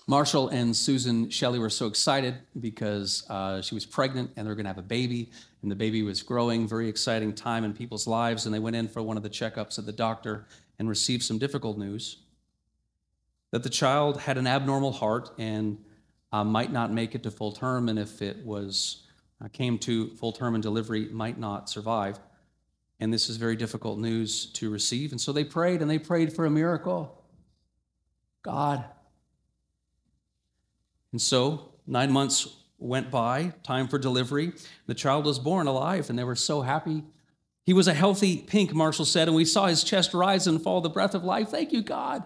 Marshall and Susan Shelley were so excited because she was pregnant and they were going to have a baby, and the baby was growing. Very exciting time in people's lives, and they went in for one of the checkups at the doctor and received some difficult news that the child had an abnormal heart and might not make it to full term, and if it came to full term and delivery, might not survive. And this is very difficult news to receive. And so they prayed, and they prayed for a miracle. God. And so 9 months went by, time for delivery. The child was born alive, and they were so happy. He was a healthy pink, Marshall said, and we saw his chest rise and fall, the breath of life. Thank you, God.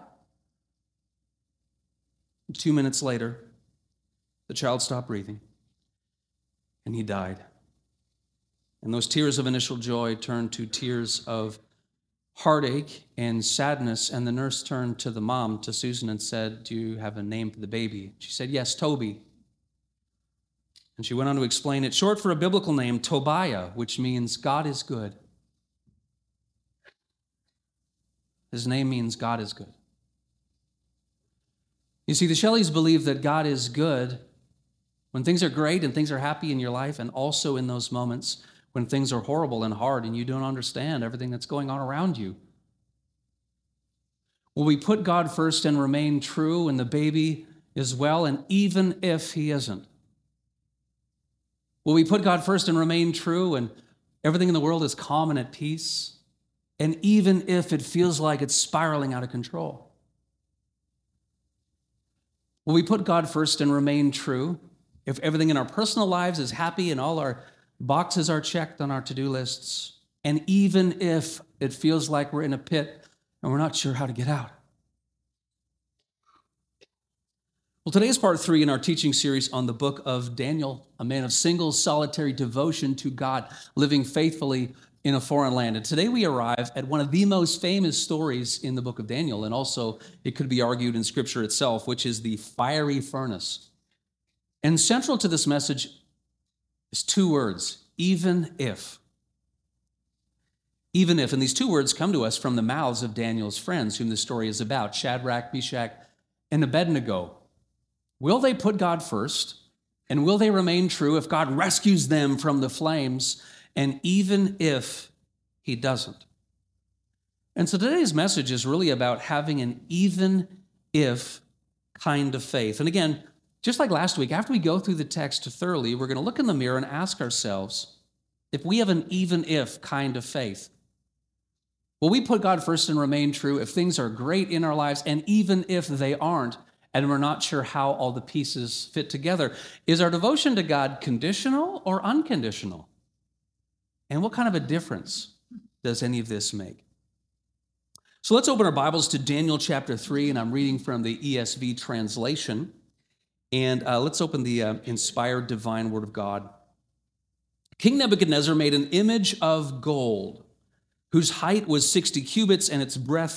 2 minutes later, the child stopped breathing, and he died. And those tears of initial joy turned to tears of heartache and sadness, and the nurse turned to the mom, to Susan, and said, "Do you have a name for the baby?" She said, "Yes, Toby." And she went on to explain it's short for a biblical name, Tobiah, which means God is good. His name means God is good. You see, the Shelleys believe that God is good when things are great and things are happy in your life, and also in those moments when things are horrible and hard and you don't understand everything that's going on around you. Will we put God first and remain true when the baby is well, and even if he isn't? Will we put God first and remain true when everything in the world is calm and at peace, and even if it feels like it's spiraling out of control? Will we put God first and remain true if everything in our personal lives is happy and all our boxes are checked on our to-do lists, and even if it feels like we're in a pit and we're not sure how to get out? Well, today is part 3 in our teaching series on the book of Daniel, a man of single, solitary devotion to God, living faithfully in a foreign land. And today we arrive at one of the most famous stories in the book of Daniel, and also it could be argued in Scripture itself, which is the fiery furnace. And central to this message is 2 words, even if. Even if. And these 2 words come to us from the mouths of Daniel's friends, whom the story is about, Shadrach, Meshach, and Abednego. Will they put God first? And will they remain true if God rescues them from the flames? And even if he doesn't? And so today's message is really about having an even if kind of faith. And again, just like last week, after we go through the text thoroughly, we're going to look in the mirror and ask ourselves if we have an even if kind of faith. Will we put God first and remain true if things are great in our lives, and even if they aren't, and we're not sure how all the pieces fit together? Is our devotion to God conditional or unconditional? And what kind of a difference does any of this make? So let's open our Bibles to Daniel chapter 3, and I'm reading from the ESV translation. And let's open the inspired divine word of God. King Nebuchadnezzar made an image of gold, whose height was 60 cubits and its breadth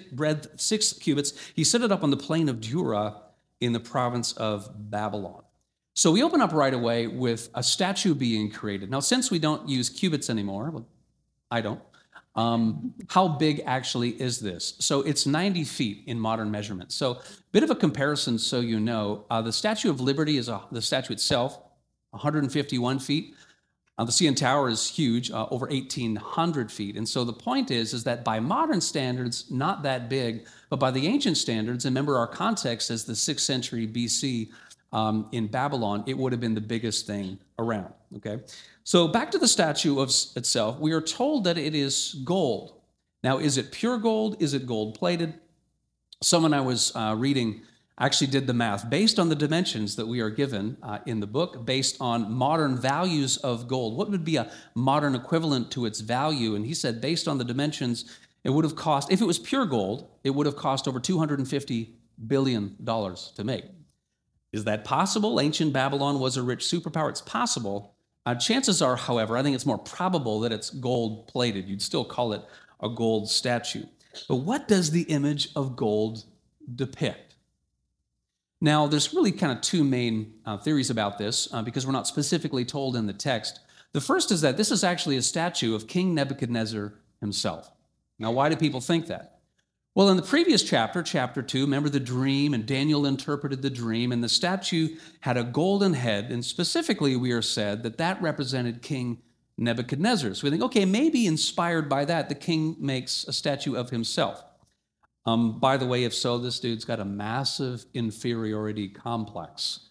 6 cubits. He set it up on the plain of Dura in the province of Babylon. So we open up right away with a statue being created. Now, since we don't use cubits anymore, well, I don't, how big actually is this? So it's 90 feet in modern measurement. So a bit of a comparison so you know. The Statue of Liberty is the statue itself, 151 feet. The CN Tower is huge, over 1,800 feet. And so the point is that by modern standards, not that big, but by the ancient standards, and remember our context as the 6th century BC in Babylon, it would have been the biggest thing around, okay? So back to the statue itself, we are told that it is gold. Now, is it pure gold? Is it gold-plated? Someone I was reading actually did the math based on the dimensions that we are given in the book, based on modern values of gold. What would be a modern equivalent to its value? And he said, based on the dimensions, it would have cost, if it was pure gold, it would have cost over $250 billion to make. Is that possible? Ancient Babylon was a rich superpower. It's possible. Chances are, however, I think it's more probable that it's gold-plated. You'd still call it a gold statue. But what does the image of gold depict? Now, there's really kind of 2 main theories about this because we're not specifically told in the text. The first is that this is actually a statue of King Nebuchadnezzar himself. Now, why do people think that? Well, in the previous chapter, chapter 2, remember the dream, and Daniel interpreted the dream, and the statue had a golden head, and specifically we are said that that represented King Nebuchadnezzar. So we think, okay, maybe inspired by that, the king makes a statue of himself. By the way, if so, this dude's got a massive inferiority complex.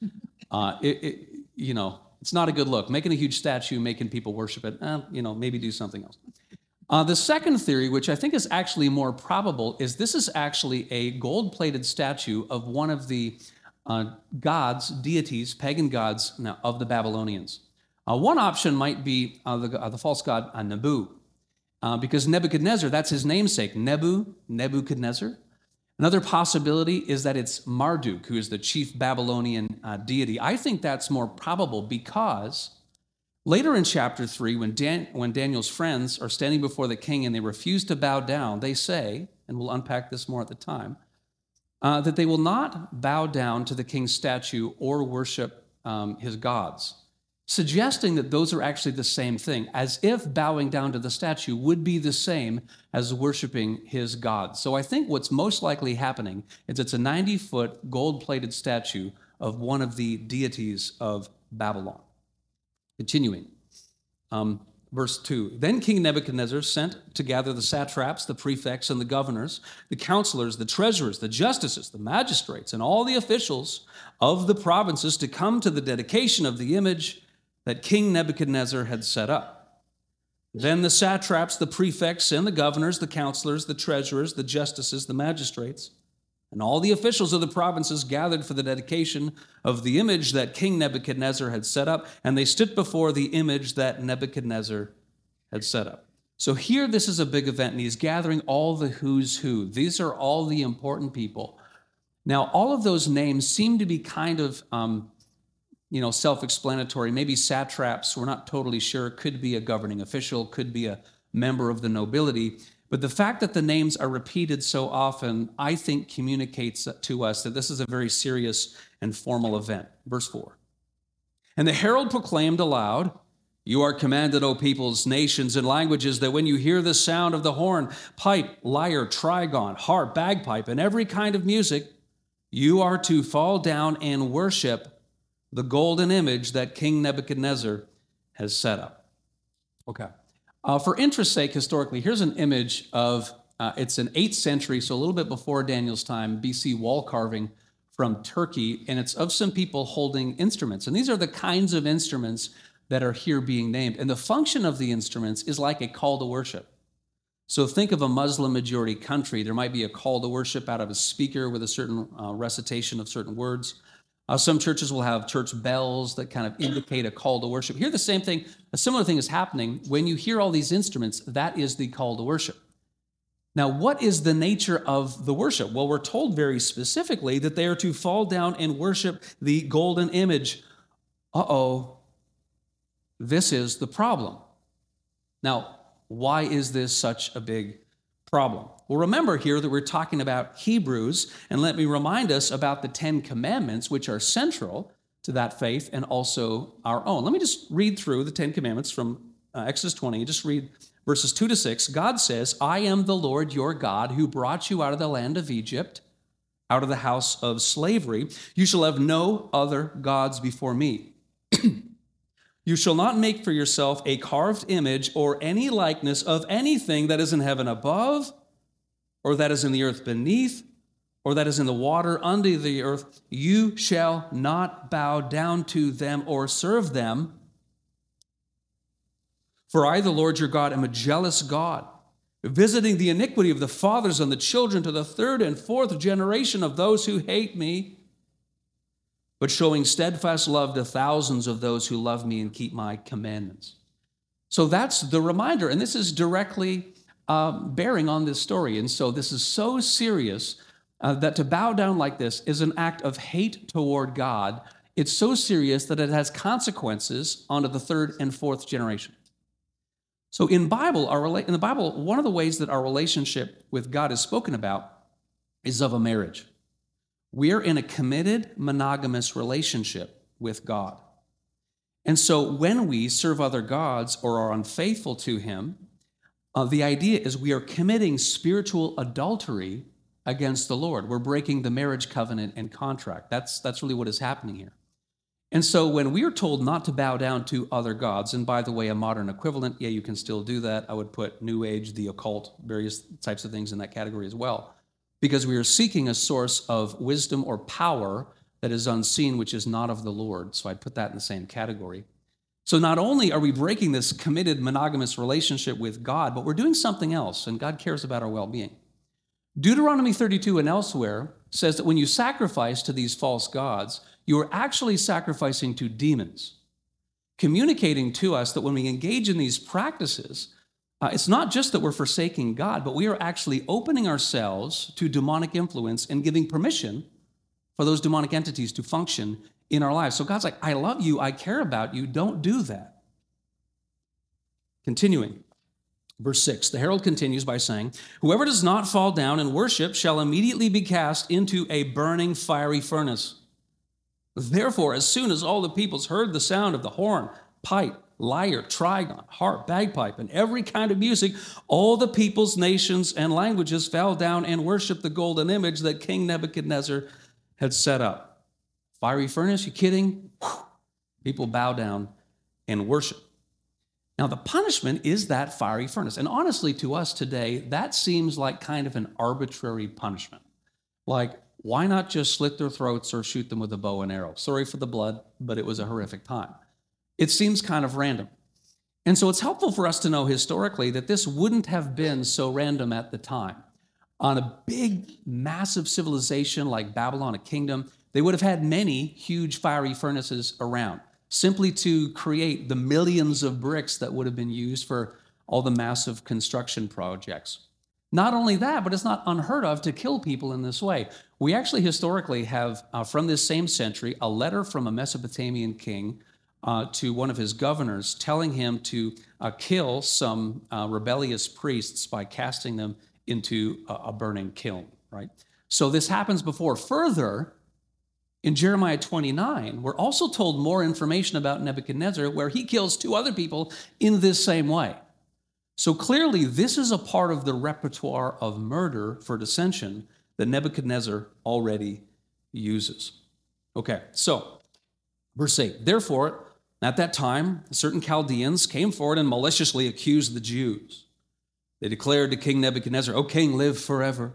It's not a good look. Making a huge statue, making people worship it, maybe do something else. The second theory, which I think is actually more probable, is this is actually a gold-plated statue of one of the gods, deities, pagan gods of the Babylonians. One option might be the false god Nebu, because Nebuchadnezzar, that's his namesake, Nebuchadnezzar. Another possibility is that it's Marduk, who is the chief Babylonian deity. I think that's more probable because later in chapter 3, when Daniel's friends are standing before the king and they refuse to bow down, they say, and we'll unpack this more at the time, that they will not bow down to the king's statue or worship his gods, suggesting that those are actually the same thing, as if bowing down to the statue would be the same as worshiping his gods. So I think what's most likely happening is it's a 90-foot gold-plated statue of one of the deities of Babylon. Continuing, verse 2, Then King Nebuchadnezzar sent to gather the satraps, the prefects, and the governors, the counselors, the treasurers, the justices, the magistrates, and all the officials of the provinces to come to the dedication of the image that King Nebuchadnezzar had set up. Then the satraps, the prefects, and the governors, the counselors, the treasurers, the justices, the magistrates, and all the officials of the provinces gathered for the dedication of the image that King Nebuchadnezzar had set up, and they stood before the image that Nebuchadnezzar had set up. So here, this is a big event, and he's gathering all the who's who. These are all the important people. Now, all of those names seem to be kind of, self-explanatory. Maybe satraps, we're not totally sure. Could be a governing official, could be a member of the nobility. But the fact that the names are repeated so often, I think, communicates to us that this is a very serious and formal event. Verse 4. And the herald proclaimed aloud, You are commanded, O peoples, nations, and languages, that when you hear the sound of the horn, pipe, lyre, trigon, harp, bagpipe, and every kind of music, you are to fall down and worship the golden image that King Nebuchadnezzar has set up. Okay. For interest's sake, historically, here's an image of, it's an 8th century, so a little bit before Daniel's time, BC wall carving from Turkey, and it's of some people holding instruments. And these are the kinds of instruments that are here being named. And the function of the instruments is like a call to worship. So think of a Muslim majority country. There might be a call to worship out of a speaker with a certain recitation of certain words. Some churches will have church bells that kind of indicate a call to worship. Here, the same thing, a similar thing is happening. When you hear all these instruments, that is the call to worship. Now, what is the nature of the worship? Well, we're told very specifically that they are to fall down and worship the golden image. This is the problem. Now, why is this such a big problem? Well, remember here that we're talking about Hebrews, and let me remind us about the 10 Commandments, which are central to that faith and also our own. Let me just read through the 10 Commandments from Exodus 20. Just read verses 2 to 6. God says, I am the Lord your God who brought you out of the land of Egypt, out of the house of slavery. You shall have no other gods before me. You shall not make for yourself a carved image or any likeness of anything that is in heaven above, or that is in the earth beneath, or that is in the water under the earth. You shall not bow down to them or serve them. For I, the Lord your God, am a jealous God, visiting the iniquity of the fathers on the children to the 3rd and 4th generation of those who hate me, but showing steadfast love to thousands of those who love me and keep my commandments. So that's the reminder, and this is directly bearing on this story. And so this is so serious that to bow down like this is an act of hate toward God. It's so serious that it has consequences onto the 3rd and 4th generation. So in the Bible, one of the ways that our relationship with God is spoken about is of a marriage. We are in a committed monogamous relationship with God. And so when we serve other gods or are unfaithful to him, the idea is we are committing spiritual adultery against the Lord. We're breaking the marriage covenant and contract. That's really what is happening here. And so when we are told not to bow down to other gods, and by the way, a modern equivalent, yeah, you can still do that. I would put New Age, the occult, various types of things in that category as well, because we are seeking a source of wisdom or power that is unseen, which is not of the Lord. So I'd put that in the same category. So not only are we breaking this committed monogamous relationship with God, but we're doing something else, and God cares about our well-being. Deuteronomy 32 and elsewhere says that when you sacrifice to these false gods, you are actually sacrificing to demons, communicating to us that when we engage in these practices, it's not just that we're forsaking God, but we are actually opening ourselves to demonic influence and giving permission for those demonic entities to function in our lives. So God's like, I love you, I care about you, don't do that. Continuing, verse 6, the herald continues by saying, whoever does not fall down and worship shall immediately be cast into a burning fiery furnace. Therefore, as soon as all the peoples heard the sound of the horn, pipe, lyre, trigon, harp, bagpipe, and every kind of music, all the peoples, nations, and languages fell down and worshiped the golden image that King Nebuchadnezzar had set up. Fiery furnace, you kidding? People bow down and worship. Now, the punishment is that fiery furnace. And honestly, to us today, that seems like kind of an arbitrary punishment. Like, why not just slit their throats or shoot them with a bow and arrow? Sorry for the blood, but it was a horrific time. It seems kind of random. And so it's helpful for us to know historically that this wouldn't have been so random at the time. On a big, massive civilization like Babylon, a kingdom, they would have had many huge fiery furnaces around, simply to create the millions of bricks that would have been used for all the massive construction projects. Not only that, but it's not unheard of to kill people in this way. We actually historically have, from this same century, a letter from a Mesopotamian king to one of his governors telling him to kill some rebellious priests by casting them into a burning kiln, right? So this happens before. Further, in Jeremiah 29, we're also told more information about Nebuchadnezzar, where he kills two other people in this same way. So clearly, this is a part of the repertoire of murder for dissension that Nebuchadnezzar already uses. Okay, so verse 8, therefore, at that time, certain Chaldeans came forward and maliciously accused the Jews. They declared to King Nebuchadnezzar, O king, live forever.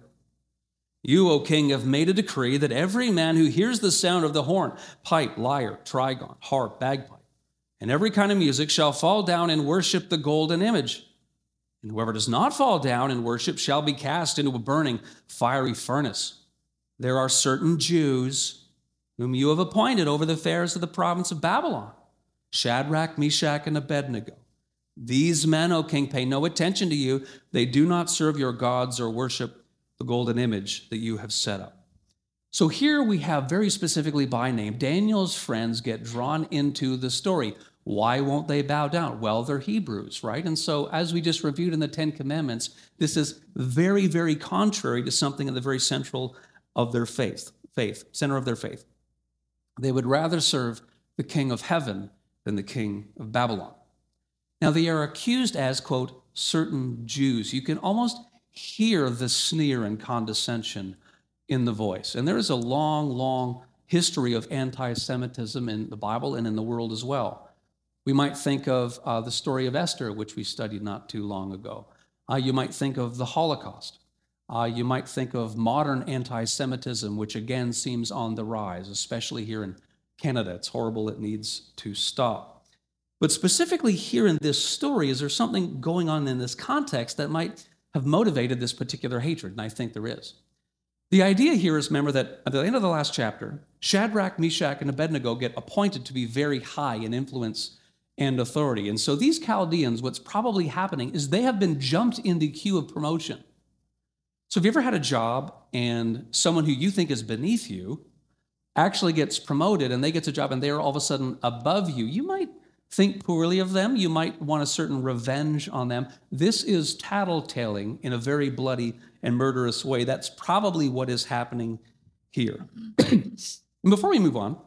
You, O king, have made a decree that every man who hears the sound of the horn, pipe, lyre, trigon, harp, bagpipe, and every kind of music shall fall down and worship the golden image. And whoever does not fall down and worship shall be cast into a burning, fiery furnace. There are certain Jews whom you have appointed over the affairs of the province of Babylon, Shadrach, Meshach, and Abednego. These men, O king, pay no attention to you. They do not serve your gods or worship the golden image that you have set up. So here we have very specifically by name, Daniel's friends get drawn into the story. Why won't they bow down? Well, they're Hebrews, right? And so as we just reviewed in the Ten Commandments, this is very, very contrary to something in the very central of their center of their faith. They would rather serve the king of heaven than the king of Babylon. Now, they are accused as, quote, certain Jews. You can almost hear the sneer and condescension in the voice. And there is a long, long history of anti-Semitism in the Bible and in the world as well. We might think of the story of Esther, which we studied not too long ago. You might think of the Holocaust. You might think of modern anti-Semitism, which again seems on the rise, especially here in Canada. It's horrible. It needs to stop. But specifically here in this story, is there something going on in this context that might have motivated this particular hatred? And I think there is. The idea here is, remember, that at the end of the last chapter, Shadrach, Meshach, and Abednego get appointed to be very high in influence and authority. And so these Chaldeans, what's probably happening is they have been jumped in the queue of promotion. So have you ever had a job and someone who you think is beneath you actually gets promoted and they get a job and they're all of a sudden above you? You might think poorly of them. You might want a certain revenge on them. This is tattletaling in a very bloody and murderous way. That's probably what is happening here. And before we move on,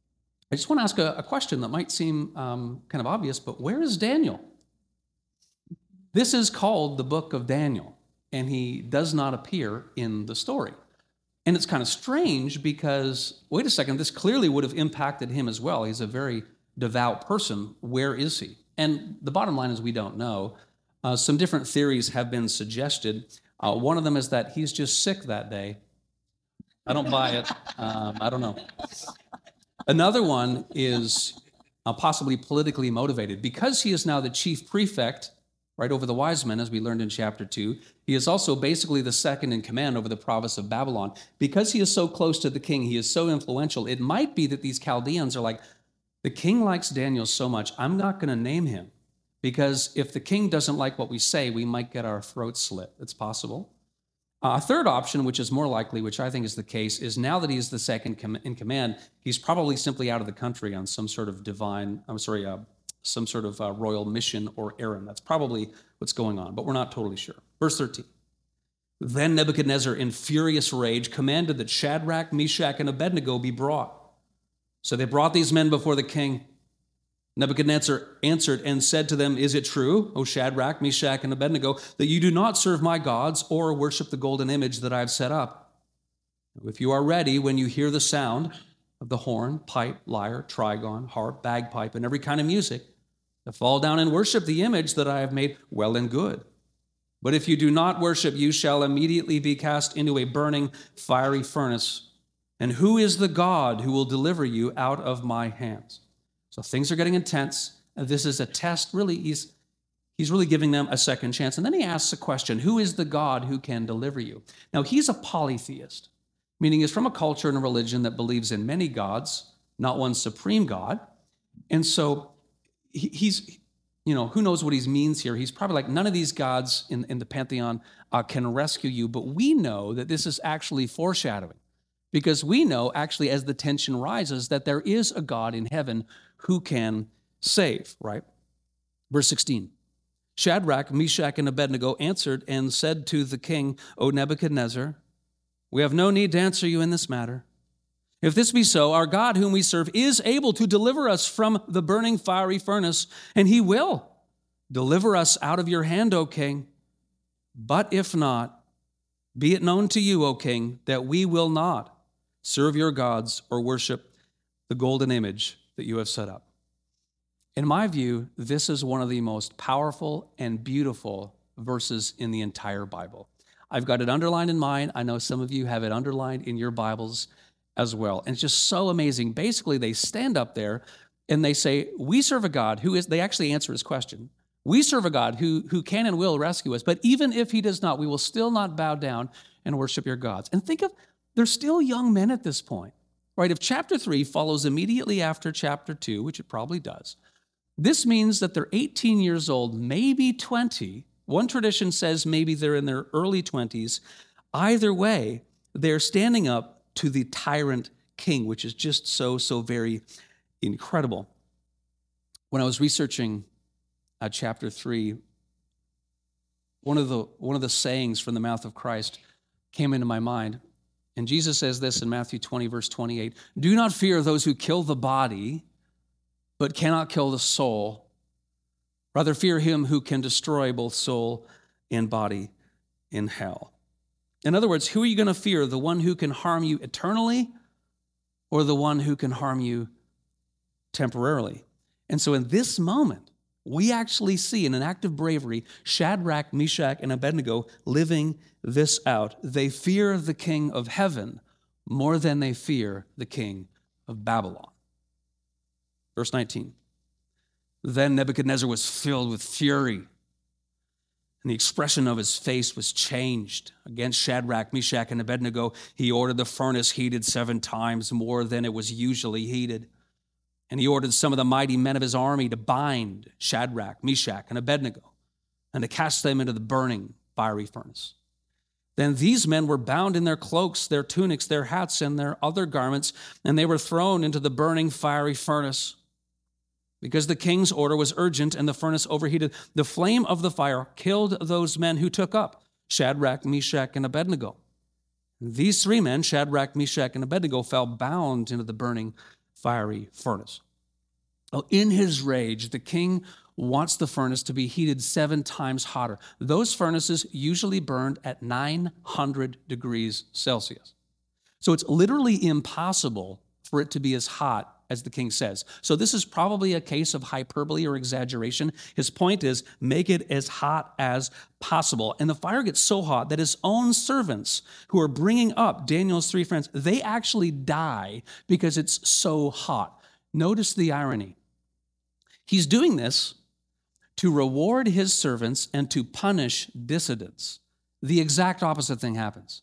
I just want to ask a question that might seem kind of obvious, but where is Daniel? This is called the book of Daniel. and he does not appear in the story. And it's kind of strange because, wait a second, this clearly would have impacted him as well. He's a very devout person. Where is he? And the bottom line is we don't know. Some different theories have been suggested. One of them is that he's just sick that day. I don't buy it. I don't know. Another one is possibly politically motivated. Because he is now the chief prefect, right, over the wise men, as we learned in chapter 2, he is also basically the second in command over the province of Babylon. Because he is so close to the king, he is so influential, it might be that these Chaldeans are like, the king likes Daniel so much, I'm not going to name him. Because if the king doesn't like what we say, we might get our throat slit. It's possible. A third option, which is more likely, which I think is the case, is now that he's the second in command, he's probably simply out of the country on some sort of royal mission or errand. That's probably what's going on, but we're not totally sure. Verse 13. Then Nebuchadnezzar, in furious rage, commanded that Shadrach, Meshach, and Abednego be brought. So they brought these men before the king. Nebuchadnezzar answered and said to them, "Is it true, O Shadrach, Meshach, and Abednego, that you do not serve my gods or worship the golden image that I have set up? If you are ready, when you hear the sound of the horn, pipe, lyre, trigon, harp, bagpipe, and every kind of music, to fall down and worship the image that I have made, well and good. But if you do not worship, you shall immediately be cast into a burning, fiery furnace. And who is the God who will deliver you out of my hands?" So things are getting intense. This is a test. Really, he's really giving them a second chance. And then he asks a question, who is the God who can deliver you? Now, he's a polytheist, meaning he's from a culture and a religion that believes in many gods, not one supreme God. And so he's, who knows what he means here? He's probably like, none of these gods in the pantheon can rescue you. But we know that this is actually foreshadowing, because we know actually as the tension rises that there is a God in heaven who can save, right? Verse 16, Shadrach, Meshach, and Abednego answered and said to the king, "O Nebuchadnezzar, we have no need to answer you in this matter. If this be so, our God whom we serve is able to deliver us from the burning fiery furnace, and he will deliver us out of your hand, O king. But if not, be it known to you, O king, that we will not serve your gods or worship the golden image that you have set up." In my view, this is one of the most powerful and beautiful verses in the entire Bible. I've got it underlined in mine. I know some of you have it underlined in your Bibles as well. And it's just so amazing. Basically, they stand up there and they say, we serve a God who is, they actually answer his question. We serve a God who can and will rescue us, but even if he does not, we will still not bow down and worship your gods. And think of, they're still young men at this point. Right, if chapter 3 follows immediately after chapter 2, which it probably does, this means that they're 18 years old, maybe 20. One tradition says maybe they're in their early 20s. Either way, they're standing up to the tyrant king, which is just so very incredible. When I was researching chapter 3, one of the sayings from the mouth of Christ came into my mind. And Jesus says this in Matthew 20, verse 28, "Do not fear those who kill the body, but cannot kill the soul. Rather fear him who can destroy both soul and body in hell." In other words, who are you going to fear? The one who can harm you eternally or the one who can harm you temporarily? And so in this moment, we actually see in an act of bravery, Shadrach, Meshach, and Abednego living this out. They fear the king of heaven more than they fear the king of Babylon. Verse 19, Then Nebuchadnezzar was filled with fury, and the expression of his face was changed. Against Shadrach, Meshach, and Abednego, he ordered the furnace heated 7 times more than it was usually heated. And he ordered some of the mighty men of his army to bind Shadrach, Meshach, and Abednego, and to cast them into the burning fiery furnace. Then these men were bound in their cloaks, their tunics, their hats, and their other garments, and they were thrown into the burning fiery furnace. Because the king's order was urgent and the furnace overheated, the flame of the fire killed those men who took up Shadrach, Meshach, and Abednego. These 3 men, Shadrach, Meshach, and Abednego, fell bound into the burning fiery furnace. In his rage, the king wants the furnace to be heated 7 times hotter. Those furnaces usually burned at 900 degrees Celsius. So it's literally impossible for it to be as hot as the king says. So this is probably a case of hyperbole or exaggeration. His point is, make it as hot as possible. And the fire gets so hot that his own servants who are bringing up Daniel's 3 friends, they actually die because it's so hot. Notice the irony. He's doing this to reward his servants and to punish dissidents. The exact opposite thing happens.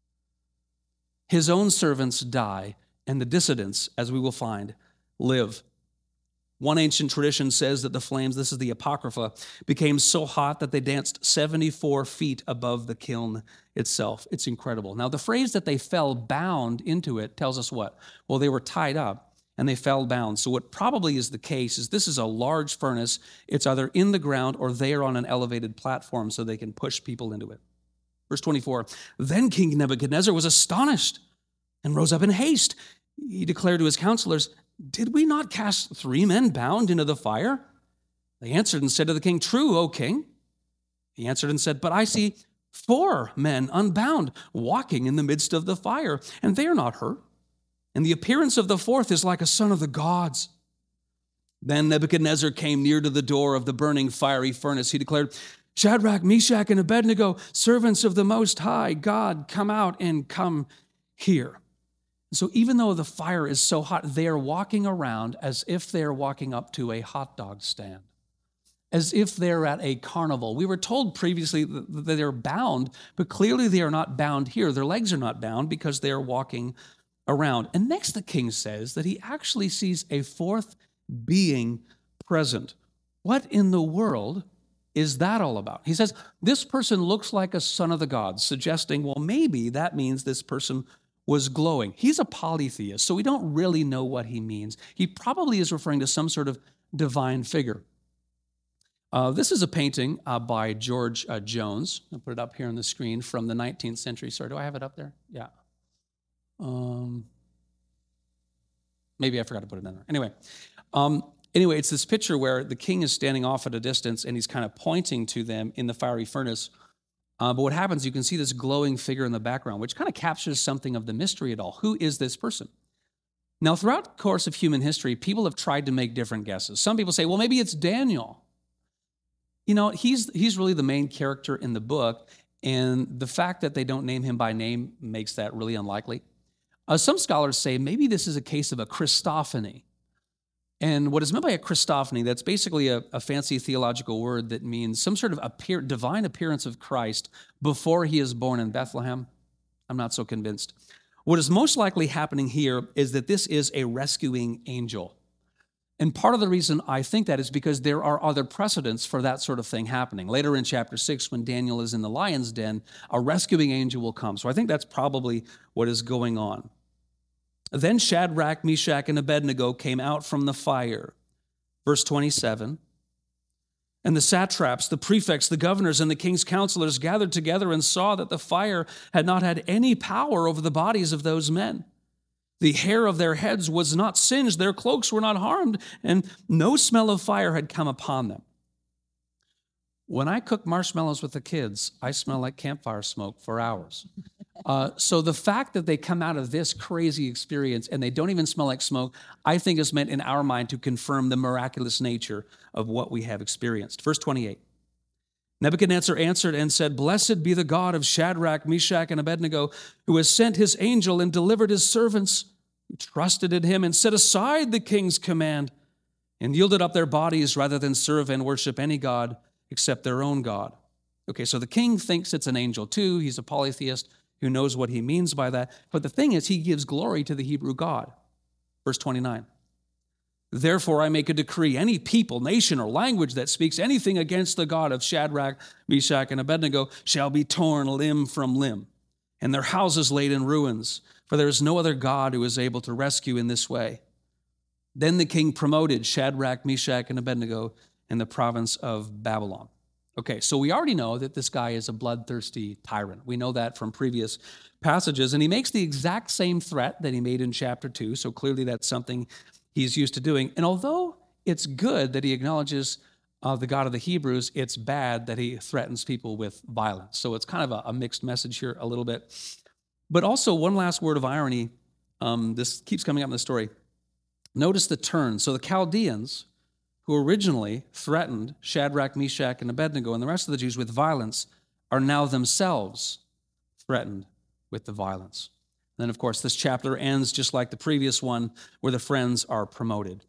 His own servants die, and the dissidents, as we will find, live. One ancient tradition says that the flames, this is the Apocrypha, became so hot that they danced 74 feet above the kiln itself. It's incredible. Now, the phrase that they fell bound into it tells us what? Well, they were tied up and they fell bound. So what probably is the case is this is a large furnace. It's either in the ground or they are on an elevated platform so they can push people into it. Verse 24, then King Nebuchadnezzar was astonished and rose up in haste. He declared to his counselors, did we not cast 3 men bound into the fire? They answered and said to the king, true, O king. He answered and said, but I see 4 men unbound walking in the midst of the fire, and they are not hurt. And the appearance of the 4th is like a son of the gods. Then Nebuchadnezzar came near to the door of the burning fiery furnace. He declared, Shadrach, Meshach, and Abednego, servants of the Most High God, come out and come here. So even though the fire is so hot, they are walking around as if they're walking up to a hot dog stand, as if they're at a carnival. We were told previously that they're bound, but clearly they are not bound here. Their legs are not bound because they're walking around. And next the king says that he actually sees a 4th being present. What in the world is that all about? He says, this person looks like a son of the gods, suggesting, well, maybe that means this person was glowing. He's a polytheist, so we don't really know what he means. He probably is referring to some sort of divine figure. This is a painting by George Jones. I'll put it up here on the screen from the 19th century. Sorry, do I have it up there? Yeah. Maybe I forgot to put it in there. Anyway, it's this picture where the king is standing off at a distance and he's kind of pointing to them in the fiery furnace. But what happens, you can see this glowing figure in the background, which kind of captures something of the mystery at all. Who is this person? Now, throughout the course of human history, people have tried to make different guesses. Some people say, well, maybe it's Daniel. You know, he's really the main character in the book, and the fact that they don't name him by name makes that really unlikely. Some scholars say maybe this is a case of a Christophany. And what is meant by a Christophany, that's basically a fancy theological word that means some sort of divine appearance of Christ before he is born in Bethlehem. I'm not so convinced. What is most likely happening here is that this is a rescuing angel. And part of the reason I think that is because there are other precedents for that sort of thing happening. Later in chapter 6, when Daniel is in the lion's den, a rescuing angel will come. So I think that's probably what is going on. Then Shadrach, Meshach, and Abednego came out from the fire. Verse 27, and the satraps, the prefects, the governors, and the king's counselors gathered together and saw that the fire had not had any power over the bodies of those men. The hair of their heads was not singed, their cloaks were not harmed, and no smell of fire had come upon them. When I cook marshmallows with the kids, I smell like campfire smoke for hours. So the fact that they come out of this crazy experience and they don't even smell like smoke, I think is meant in our mind to confirm the miraculous nature of what we have experienced. Verse 28, Nebuchadnezzar answered and said, Blessed be the God of Shadrach, Meshach, and Abednego, who has sent his angel and delivered his servants, who trusted in him and set aside the king's command and yielded up their bodies rather than serve and worship any god except their own God. Okay, so the king thinks it's an angel too. He's a polytheist who knows what he means by that. But the thing is, he gives glory to the Hebrew God. Verse 29. Therefore, I make a decree, any people, nation, or language that speaks anything against the God of Shadrach, Meshach, and Abednego shall be torn limb from limb, and their houses laid in ruins, for there is no other God who is able to rescue in this way. Then the king promoted Shadrach, Meshach, and Abednego in the province of Babylon. Okay, so we already know that this guy is a bloodthirsty tyrant. We know that from previous passages, and he makes the exact same threat that he made in chapter 2, so clearly that's something he's used to doing. And although it's good that he acknowledges the God of the Hebrews, it's bad that he threatens people with violence. So it's kind of a mixed message here a little bit. But also one last word of irony. This keeps coming up in the story. Notice the turn. So the Chaldeans, who originally threatened Shadrach, Meshach, and Abednego and the rest of the Jews with violence, are now themselves threatened with the violence. And then, of course, this chapter ends just like the previous one, where the friends are promoted.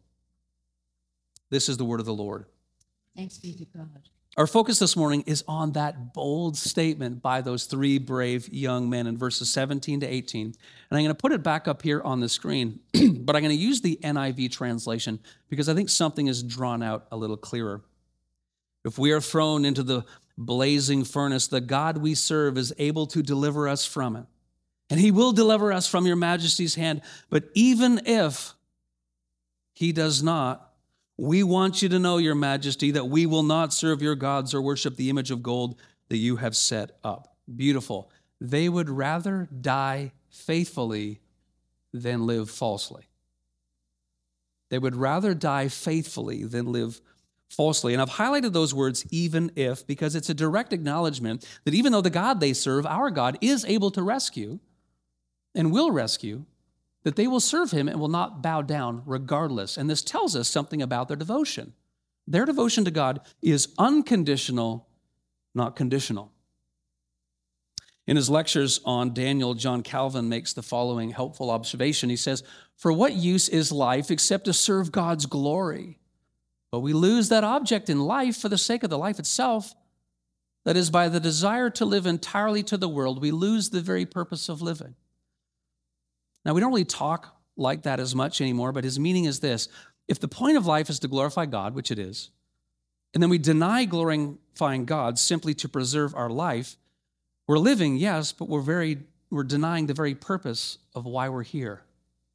This is the word of the Lord. Thanks be to God. Our focus this morning is on that bold statement by those three brave young men in verses 17 to 18. And I'm going to put it back up here on the screen, but I'm going to use the NIV translation because I think something is drawn out a little clearer. If we are thrown into the blazing furnace, the God we serve is able to deliver us from it. And he will deliver us from your majesty's hand. But even if he does not, we want you to know, your majesty, that we will not serve your gods or worship the image of gold that you have set up. Beautiful. They would rather die faithfully than live falsely. They would rather die faithfully than live falsely. And I've highlighted those words, even if, because it's a direct acknowledgement that even though the God they serve, our God, is able to rescue and will rescue, that they will serve him and will not bow down regardless. And this tells us something about their devotion. Their devotion to God is unconditional, not conditional. In his lectures on Daniel, John Calvin makes the following helpful observation. He says, "For what use is life except to serve God's glory? But we lose that object in life for the sake of the life itself. That is, by the desire to live entirely to the world, we lose the very purpose of living." Now, we don't really talk like that as much anymore, but his meaning is this. If the point of life is to glorify God, which it is, and then we deny glorifying God simply to preserve our life, we're living, yes, but we're denying the very purpose of why we're here.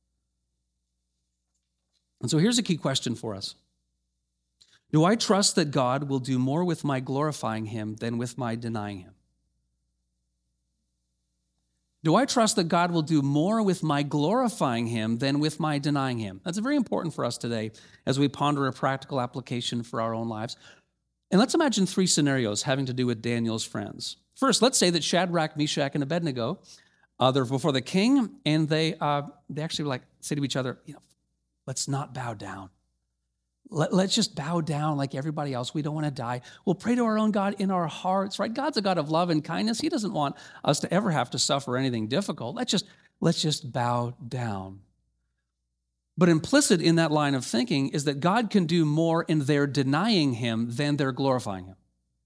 And so here's a key question for us. Do I trust that God will do more with my glorifying him than with my denying him? Do I trust that God will do more with my glorifying him than with my denying him? That's very important for us today as we ponder a practical application for our own lives. And let's imagine three scenarios having to do with Daniel's friends. First, let's say that Shadrach, Meshach, and Abednego, they're before the king, and they actually say to each other, let's not bow down. Let's just bow down like everybody else. We don't want to die. We'll pray to our own God in our hearts, right? God's a God of love and kindness. He doesn't want us to ever have to suffer anything difficult. Let's just bow down. But implicit in that line of thinking is that God can do more in their denying him than their glorifying him.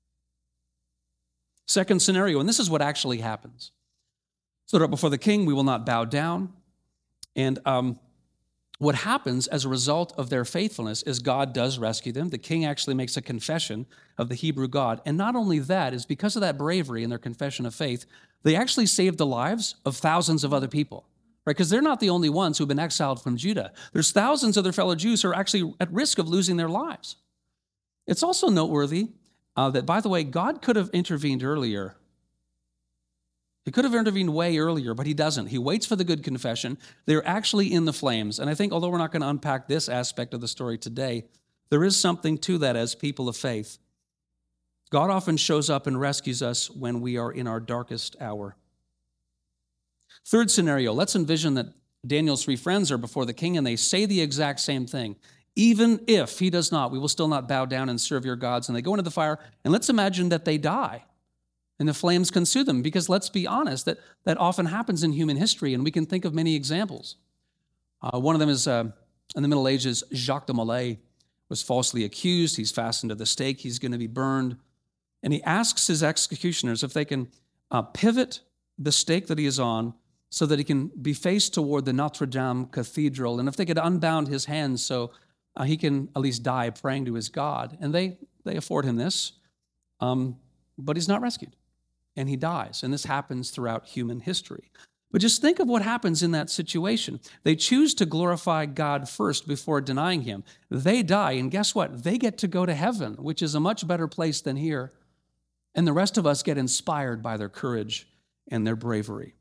Second scenario, and this is what actually happens. So that before the king, we will not bow down. And what happens as a result of their faithfulness is God does rescue them. The king actually makes a confession of the Hebrew God. And not only that, is because of that bravery in their confession of faith, they actually saved the lives of thousands of other people, right? Because they're not the only ones who've been exiled from Judah. There's thousands of their fellow Jews who are actually at risk of losing their lives. It's also noteworthy that, by the way, God could have intervened earlier. He could have intervened way earlier, but he doesn't. He waits for the good confession. They're actually in the flames. And I think, although we're not going to unpack this aspect of the story today, there is something to that as people of faith. God often shows up and rescues us when we are in our darkest hour. Third scenario, let's envision that Daniel's three friends are before the king and they say the exact same thing. Even if he does not, we will still not bow down and serve your gods. And they go into the fire, and let's imagine that they die. And the flames consume them, because let's be honest, that often happens in human history, and we can think of many examples. One of them is, in the Middle Ages, Jacques de Molay was falsely accused. He's fastened to the stake. He's going to be burned. And he asks his executioners if they can pivot the stake that he is on so that he can be faced toward the Notre Dame Cathedral, and if they could unbound his hands so he can at least die praying to his God. And they afford him this, but he's not rescued. And he dies. And this happens throughout human history. But just think of what happens in that situation. They choose to glorify God first before denying him. They die, and guess what? They get to go to heaven, which is a much better place than here. And the rest of us get inspired by their courage and their bravery.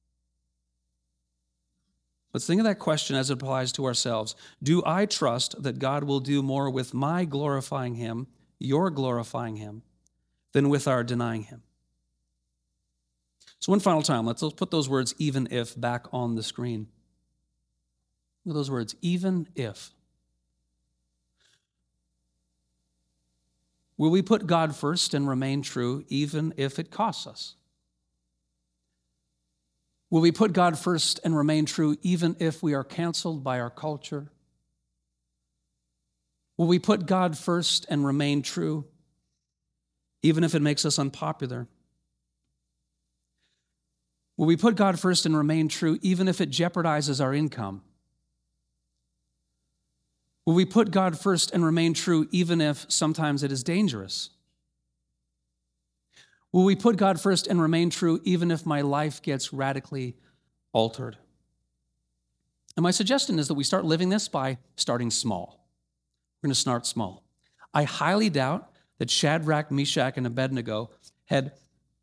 Let's think of that question as it applies to ourselves. Do I trust that God will do more with my glorifying him your glorifying him than with our denying him. So one final time, let's put those words, even if, back on the screen. Look at those words, even if. Will we put God first and remain true even if it costs us? Will we put God first and remain true even if we are canceled by our culture? Will we put God first and remain true even if it makes us unpopular? Will we put God first and remain true even if it jeopardizes our income? Will we put God first and remain true even if sometimes it is dangerous? Will we put God first and remain true even if my life gets radically altered? And my suggestion is that we start living this by starting small. We're going to start small. I highly doubt that Shadrach, Meshach, and Abednego hadn't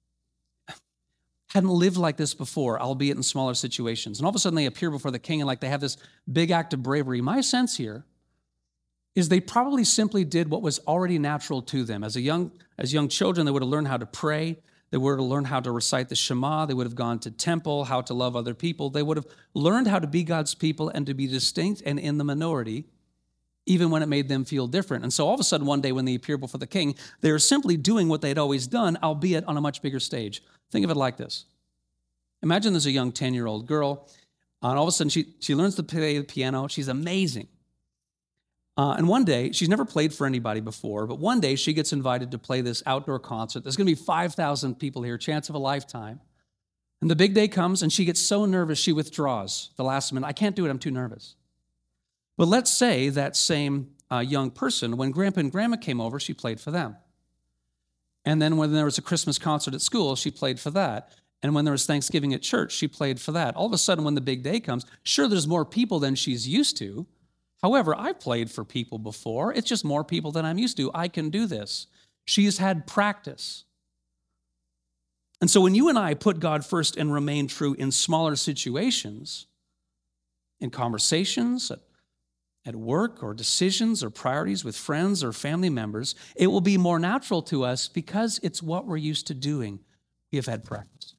lived like this before, albeit in smaller situations. And all of a sudden they appear before the king and like they have this big act of bravery. My sense here is they probably simply did what was already natural to them. As young children, they would have learned how to pray. They would have learned how to recite the Shema. They would have gone to temple, how to love other people. They would have learned how to be God's people and to be distinct and in the minority, even when it made them feel different. And so all of a sudden, one day when they appear before the king, they are simply doing what they'd always done, albeit on a much bigger stage. Think of it like this. Imagine there's a young 10-year-old girl, and all of a sudden she learns to play the piano. She's amazing. And one day, she's never played for anybody before, but one day she gets invited to play this outdoor concert. There's going to be 5,000 people here, chance of a lifetime. And the big day comes, and she gets so nervous, she withdraws the last minute. I can't do it, I'm too nervous. But let's say that same young person, when Grandpa and Grandma came over, she played for them. And then when there was a Christmas concert at school, she played for that. And when there was Thanksgiving at church, she played for that. All of a sudden, when the big day comes, sure, there's more people than she's used to. However, I've played for people before. It's just more people than I'm used to. I can do this. She's had practice. And so when you and I put God first and remain true in smaller situations, in conversations, at work or decisions or priorities with friends or family members, it will be more natural to us because it's what we're used to doing. We have had practice.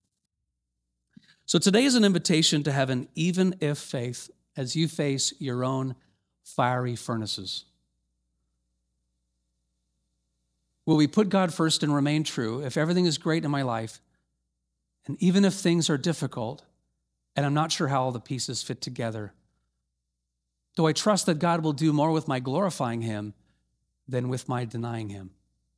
So today is an invitation to have an even if faith as you face your own fiery furnaces. Will we put God first and remain true if everything is great in my life, and even if things are difficult, and I'm not sure how all the pieces fit together? Do I trust that God will do more with my glorifying him than with my denying him?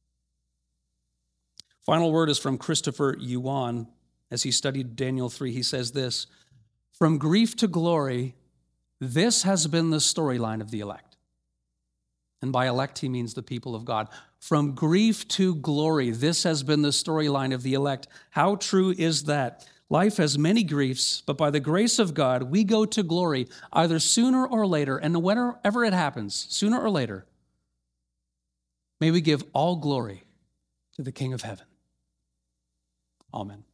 Final word is from Christopher Yuan. As he studied Daniel 3, he says this: from grief to glory, this has been the storyline of the elect. And by elect, he means the people of God. From grief to glory, this has been the storyline of the elect. How true is that? Life has many griefs, but by the grace of God, we go to glory either sooner or later, and whenever it happens, sooner or later, may we give all glory to the King of heaven. Amen.